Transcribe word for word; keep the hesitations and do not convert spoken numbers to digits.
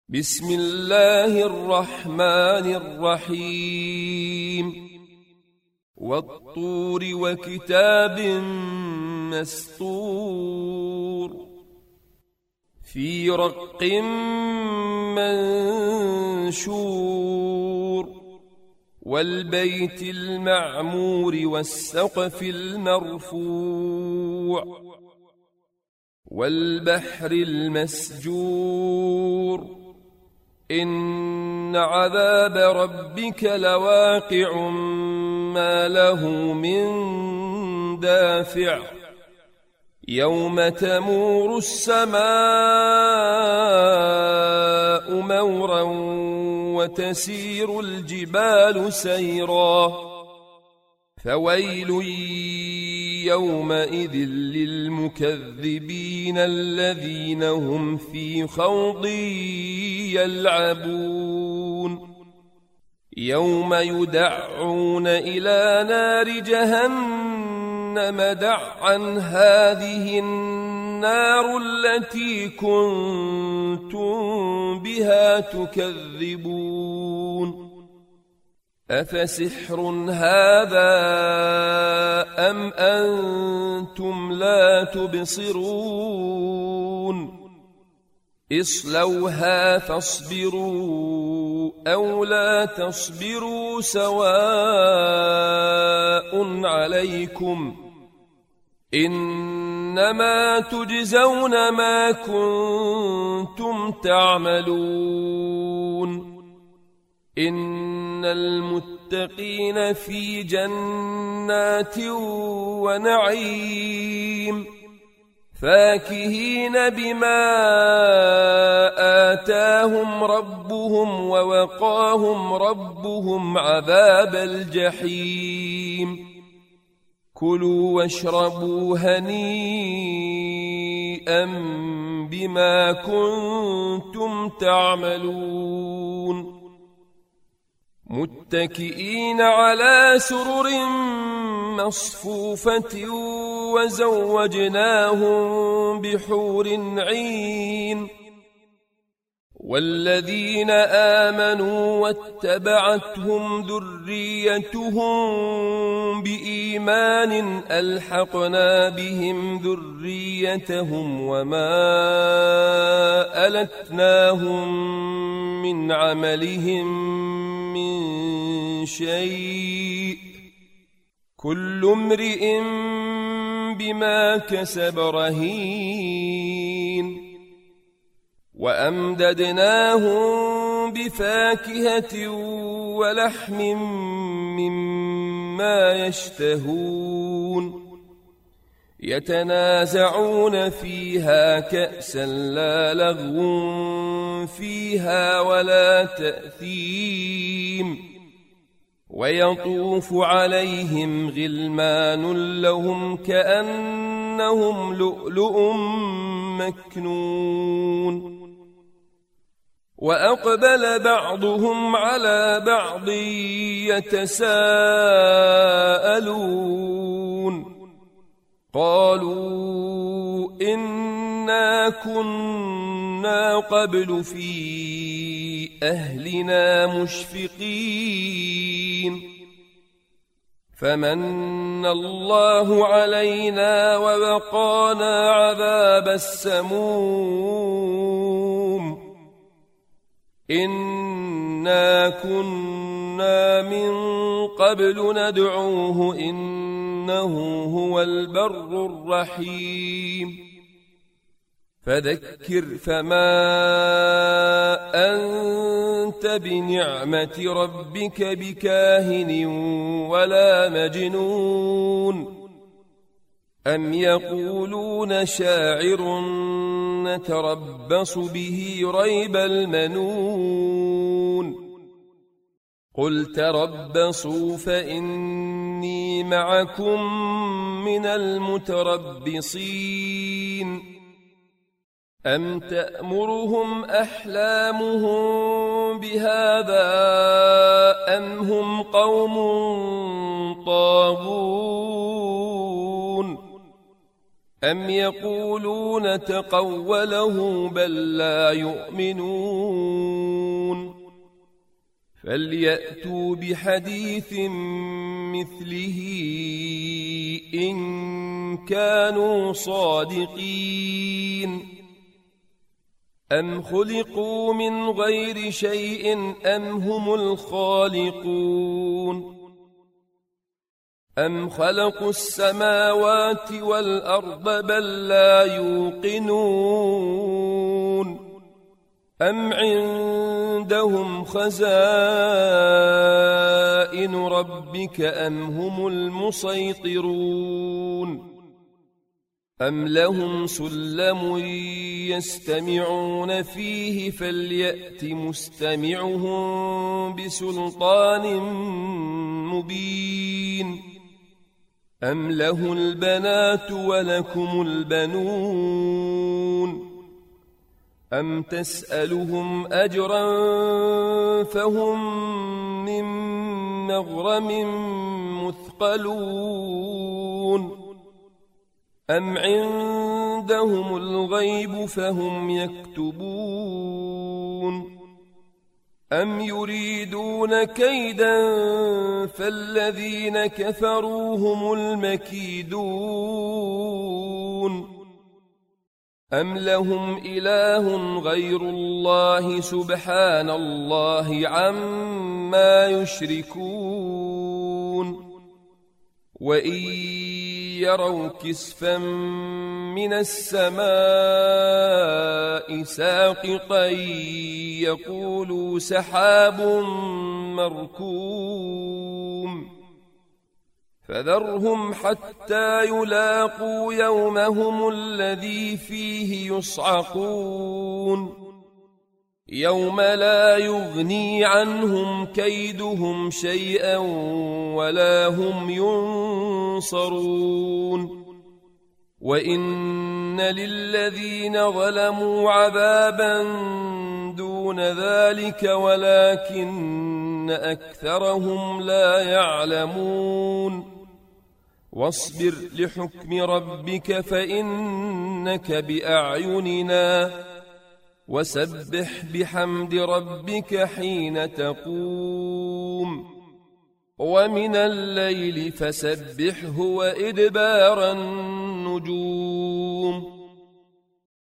بسم الله الرحمن الرحيم والطور وكتاب مسطور في رق منشور والبيت المعمور والسقف المرفوع والبحر المسجور إن عذاب ربك لواقع ما له من دافع يوم تمور السماء مورا وتسير الجبال سيرا فويل يومئذ للمكذبين الذين هم في خوض يلعبون يوم يدعون إلى نار جهنم دعا هذه النار التي كنتم بها تكذبون أفسحر هذا أم أنتم لا تبصرون اصلوها فاصبروا أو لا تصبروا سواء عليكم إنما تجزون ما كنتم تعملون إن المتقين في جنات ونعيم فاكهين بما آتاهم ربهم ووقاهم ربهم عذاب الجحيم كلوا واشربوا هنيئا بما كنتم تعملون متكئين على سرر مصفوفة وزوجناهم بحور عين والذين آمنوا واتبعتهم ذريتهم بإيمان ألحقنا بهم ذريتهم وما ألتناهم من عملهم من شيء كل امرئ بما كسب رهين وأمددناهم بفاكهة ولحم مما يشتهون يتنازعون فيها كأسا لا لغو فيها ولا تأثيم ويطوف عليهم غلمان لهم كأنهم لؤلؤ مكنون وأقبل بعضهم على بعض يتساءلون قالوا إنا كنا قبل في أهلنا مشفقين فمن الله علينا ووقانا عذاب السموم إنا كنا من قبل ندعوه إنه هو البر الرحيم فذكر فما أنت بنعمة ربك بكاهن ولا مجنون أم يقولون شاعر نتربص به ريب المنون قل تربصوا فإني معكم من المتربصين أم تأمرهم أحلامهم بهذا أم هم قوم طاغون أم يقولون تقوله بل لا يؤمنون فليأتوا بحديث مثله إن كانوا صادقين أم خلقوا من غير شيء أم هم الخالقون أم خلقوا السماوات والأرض بل لا يوقنون أم عندهم خزائن ربك أم هم المسيطرون أم لهم سلم يستمعون فيه فليأت مستمعهم بسلطان مبين أم له البنات ولكم البنون أم تسألهم أجرا فهم من مغرم مثقلون أم عندهم الغيب فهم يكتبون أم يريدون كيدا فالذين كفروا هم المكيدون أم لهم إله غير الله سبحان الله عما يشركون وإن يروا كسفا من السماء ساقطا يقولوا سحاب مركوم فذرهم حتى يلاقوا يومهم الذي فيه يصعقون يوم لا يغني عنهم كيدهم شيئا ولا هم ينصرون وإن للذين ظلموا عذابا دون ذلك ولكن أكثرهم لا يعلمون واصبر لحكم ربك فإنك بأعيننا وسبح بحمد ربك حين تقوم ومن الليل فسبحه وإدبار النجوم